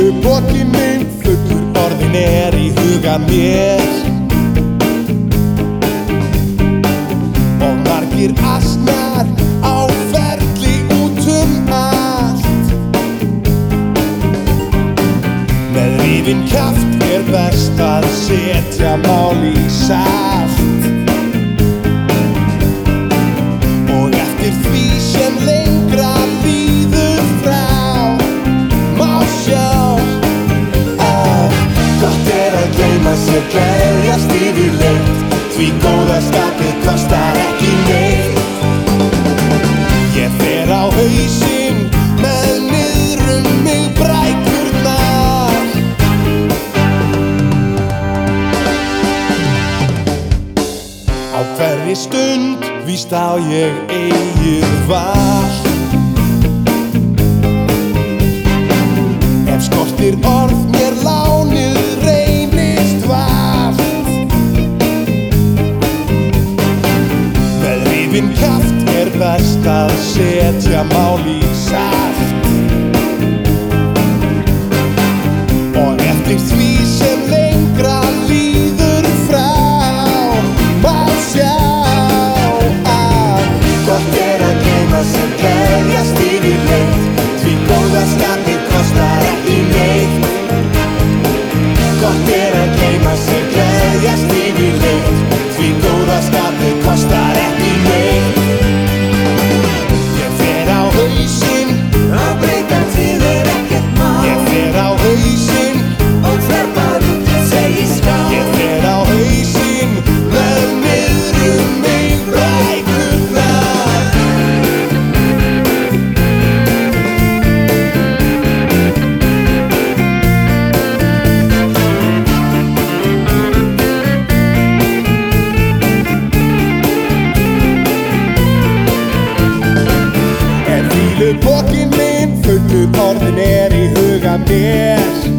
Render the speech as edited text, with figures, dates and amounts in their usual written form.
Fýlupokinn minn fullur orðin í huga mér og margir asnar á ferli út allt. Með rifinn kjaft best að setja mál í salt og eftir því sem lengra líður frá má sjá að gott að gleyma sér, gleðjast yfirleitt, því góða skapið kostar ekki neitt. Ég fer á hausinn með niður mig brækurnar. Á hverri stund víst á ég eigið val. Ef skortir orð mér lánið reynist valt. Með rifinn kjaft best að setja mál í salt og eftir því sem lengra líður frá má sjá að gott að gleyma sér, gleðjast yfirleitt, því góða skapið kostar ekki neitt. Gott að gleyma sér, gleðjast yfirleitt, því góða skapið kostar ekki neitt. Ég fer á hausinn, að breyta til ekkert mál. ég fer á hausinn, Og hver maður segir skál. ég fer á hausinn með niður mig brækurnar. En fýlupokinn minn fullur orðin í huga mér